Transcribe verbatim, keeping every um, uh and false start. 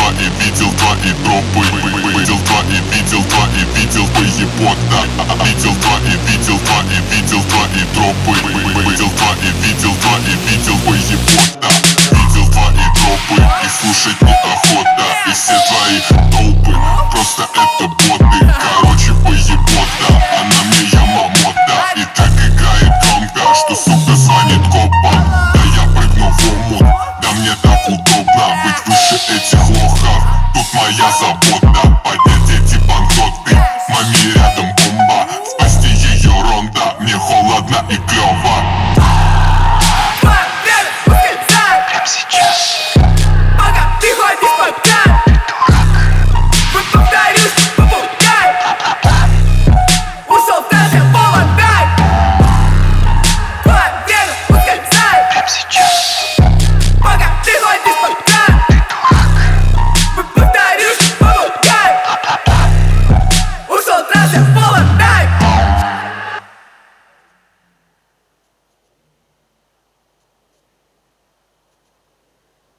два и видел два и тропы. Видел два и видел два и видел поебота. Видел два и видел два и видел два и тропы. Видел два и видел два и видел поебота. Видел два и тропы, и слушать неохота. И все твои толпы, просто это боты. Короче, поебота, она мне Ямамото. И так играет громко, что сука звонит копам. Да я прыгну в омут, да мне так удобно быть выше этих лохов. Тут моя забота.